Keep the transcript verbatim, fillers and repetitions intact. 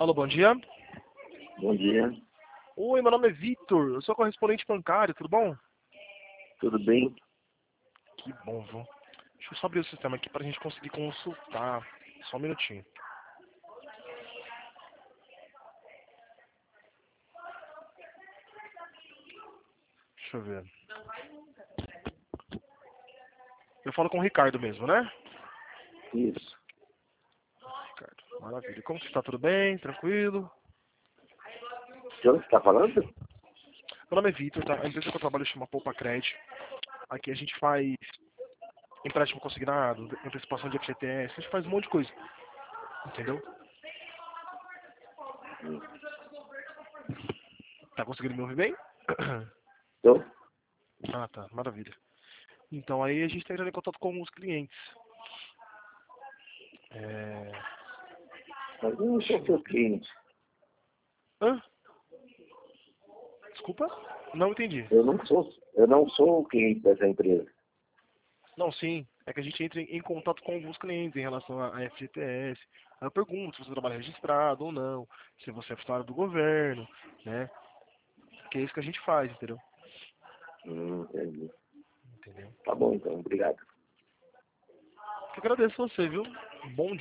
Alô, bom dia. Bom dia, Oi, meu nome é Vitor, eu sou correspondente bancário, tudo bom? tudo bem? Que bom, viu? Deixa eu só abrir o sistema aqui pra gente conseguir consultar. Só um minutinho. Deixa eu ver. Eu falo com o Ricardo mesmo, né? Isso. Ricardo, maravilha. Como que está? Tudo bem? Tranquilo? De onde você está falando? Meu nome é Vitor, tá? A empresa que eu trabalho chama Poupa Crédito. Aqui a gente faz empréstimo consignado, antecipação de F G T S, a gente faz um monte de coisa. Entendeu? Hum. Tá conseguindo me ouvir bem? Então, Ah, tá. Maravilha. Então aí a gente está entrando em contato com os clientes. É... mas eu não sou seu cliente. Hã? Desculpa? Não entendi. Eu não sou, eu não sou o cliente dessa empresa. Não, sim. É que a gente entra em em contato com alguns clientes em relação a a F G T S. Aí eu pergunto se você trabalha registrado ou não, se você é funcionário do governo, né? Que é isso que a gente faz, entendeu? Hum, entendi. Entendeu? Tá bom, então, obrigado. Eu agradeço você, viu? Bom dia.